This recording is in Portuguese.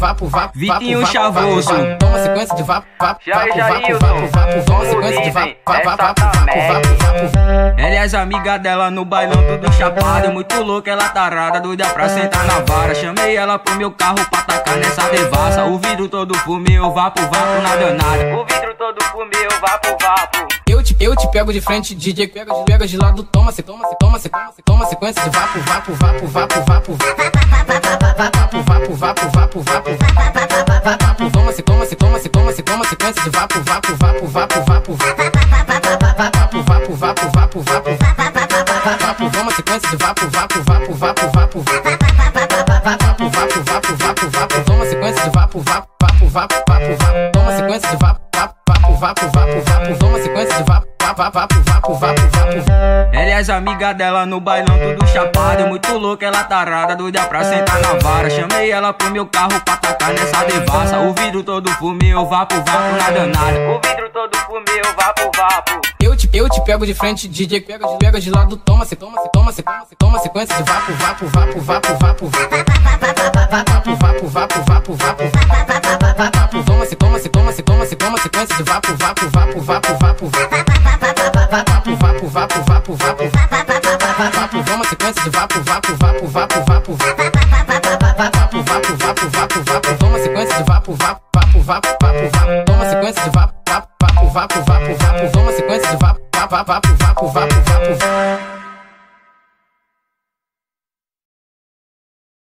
vapo, vapo, Vitinho Chavoso. Toma sequência de vapo, vapo, Jair, vapo, vapo, vapo, toma sequência de vapo, vapo, vapo, vapo. Ela e as amigas dela no bailão tudo chapado, muito louca, ela tarada, doida pra sentar na vara. Chamei ela pro meu carro pra tacar nessa devassa. O vidro todo fumeu, vapo, vapo na danada. O vidro todo fumeu, vapo, vapo. Eu te pego de frente, DJ pega de lado, toma sequência de vapo, vapo, vapo, vapo, vapo, vapo, vapo, vapo, vapo, vapo, toma sequência de vapo, vapo, vapo, vapo, vapo, vapo, vapo, vapo, vapo, vapo, toma sequência de vapo, vapo, vapo, vapo, vapo, vapo, vapo, vapo, vapo, vapo, toma sequência de vapo, vapo, vapo, vapo, vapo, toma sequência de vapo, vapo, vapo, vapo, vapo, toma sequência de vapo, vapo, vapo, vapo, vapo. Ela e as amigas dela no bailão tudo chapado, muito louca, ela tarada, doida pra sentar na vara. Chamei ela pro meu carro pra tacar nessa devassa. O vidro todo fumeu, vapo, vapo na danada. O vidro todo fumeu, vapo, vapo. Eu te pego de frente, DJ pega de lado, toma sequência de vapo, vapo, vapo, vapo, vapo, vapo, vapo, vapo, vapo, vapo, toma sequência de vapo, vapo, vapo, vapo, vapo, vapo, vapo, vapo, vapo, vapo, toma sequência de vapo, vapo, vapo, vapo, vapo, vapo, vapo, vapo, vapo, vapo, toma sequência de vapo, vapo, vapo, vapo, vapo, toma sequência de vapo, vapo, vapo, vapo, vapo, toma sequência de vapo, vapo, vapo, vapo, vapo.